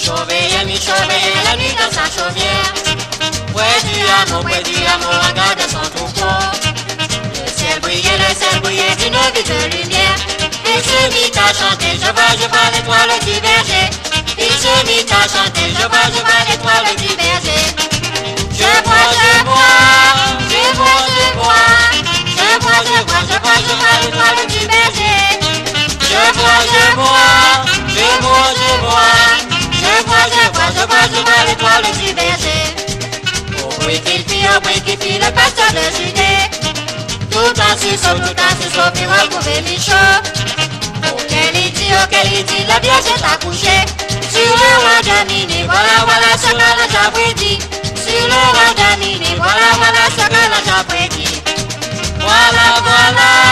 mi-surveiller la nuit dans sa chaumière. Près du hameau, regarde son troupeau. Le ciel brillait d'une vive lumière. Il se mit à chanter, je vois l'étoile du berger. Il se mit à chanter, je vois l'étoile du berger. Je vois l'étoile du berger. Je vois l'étoile du berger. Au bruit qu'il fit, le pasteur de Judée. Tout en suceau, puis retrouver Michaud. Auquel il dit, la Vierge est accouchée. Sur le roi de Mini, voilà ce que l'ange a prédit. Sur le roi de Mini, voilà ce que l'ange a prédit. Voilà.